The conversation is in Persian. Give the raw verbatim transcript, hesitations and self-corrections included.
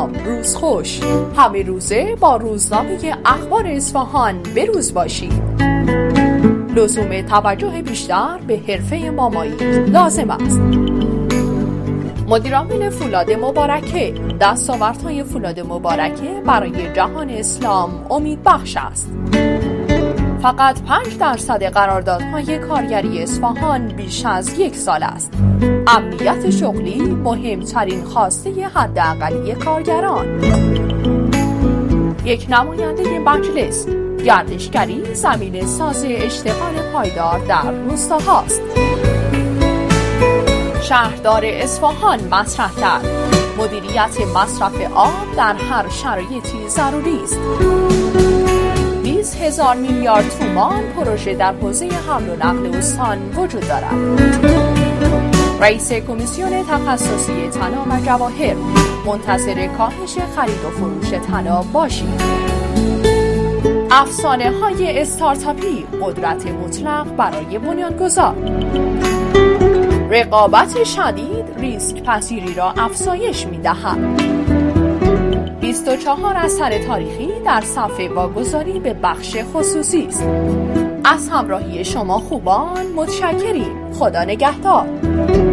سلام، روز خوش. همه روزه با روزنامه اخبار اصفهان بروز باشید. لزوم توجه بیشتر به حرفه مامایی لازم است. مدیرعامل فولاد مبارکه: دستاوردهای فولاد مبارکه برای جهان اسلام امید بخش است. فقط پنج درصد قراردادهای کارگری اصفهان بیش از یک سال است. امنیت شغلی مهمترین خواسته حداقلی کارگران. یک نماینده مجلس: گردشگری زمین ساز اشتغال پایدار در روستاهاست. شهردار اصفهان مطرح کرد: مدیریت مصرف آب در هر شرایطی ضروری است. بیست هزار میلیارد تومان پروژه در حوزه حمل و نقل استان وجود دارد. رئیس کمیسیون تخصصی طلا و جواهر: منتظر کاهش خرید و فروش طلا باشید. افسانه های استارتاپی: قدرت مطلق برای بنیانگذار. رقابت شدید ریسک پذیری را افزایش می‌دهد. بیست و چهار اثر تاریخی در صفحه واگذاری به بخش خصوصی است. از همراهی شما خوبان متشکریم. خدا نگهدار.